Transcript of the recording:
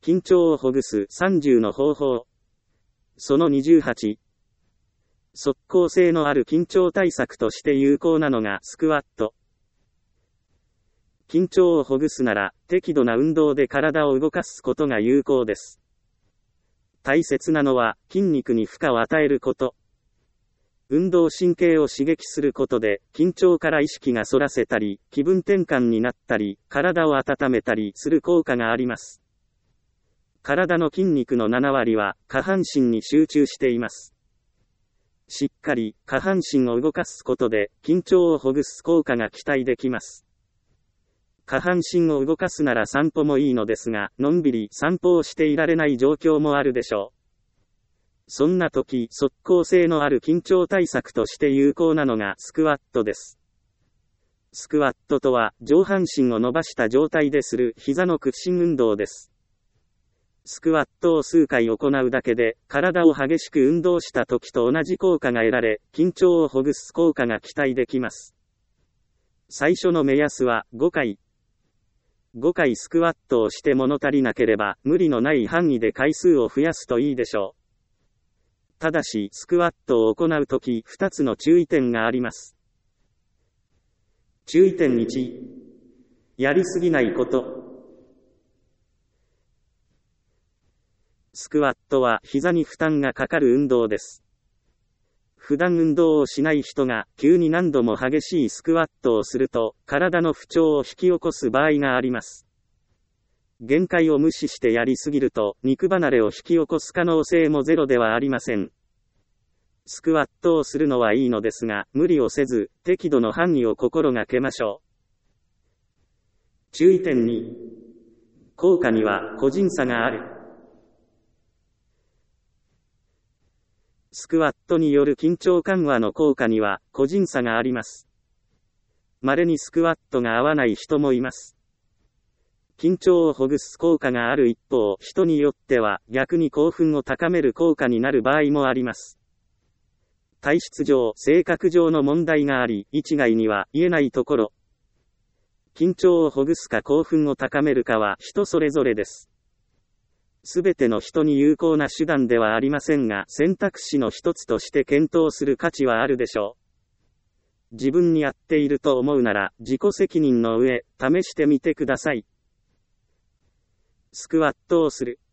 緊張をほぐす30の方法。その28。即効性のある緊張対策として有効なのがスクワット。緊張をほぐすなら、適度な運動で体を動かすことが有効です。大切なのは、筋肉に負荷を与えること。運動神経を刺激することで、緊張から意識がそらせたり、気分転換になったり、体を温めたりする効果があります。体の筋肉の7割は、下半身に集中しています。しっかり、下半身を動かすことで、緊張をほぐす効果が期待できます。下半身を動かすなら散歩もいいのですが、のんびり散歩をしていられない状況もあるでしょう。そんな時、即効性のある緊張対策として有効なのがスクワットです。スクワットとは、上半身を伸ばした状態でする膝の屈伸運動です。スクワットを数回行うだけで、体を激しく運動した時と同じ効果が得られ、緊張をほぐす効果が期待できます。最初の目安は5回。5回スクワットをして物足りなければ、無理のない範囲で回数を増やすといいでしょう。ただし、スクワットを行うとき、2つの注意点があります。注意点1、やりすぎないこと。スクワットは膝に負担がかかる運動です。普段運動をしない人が急に何度も激しいスクワットをすると、体の不調を引き起こす場合があります。限界を無視してやりすぎると、肉離れを引き起こす可能性もゼロではありません。スクワットをするのはいいのですが、無理をせず、適度の範囲を心がけましょう。注意点2、効果には個人差がある。スクワットによる緊張緩和の効果には個人差があります。稀にスクワットが合わない人もいます。緊張をほぐす効果がある一方、人によっては逆に興奮を高める効果になる場合もあります。体質上、性格上の問題があり、一概には言えないところ。緊張をほぐすか興奮を高めるかは人それぞれです。すべての人に有効な手段ではありませんが、選択肢の一つとして検討する価値はあるでしょう。自分に合っていると思うなら、自己責任の上、試してみてください。スクワットをする。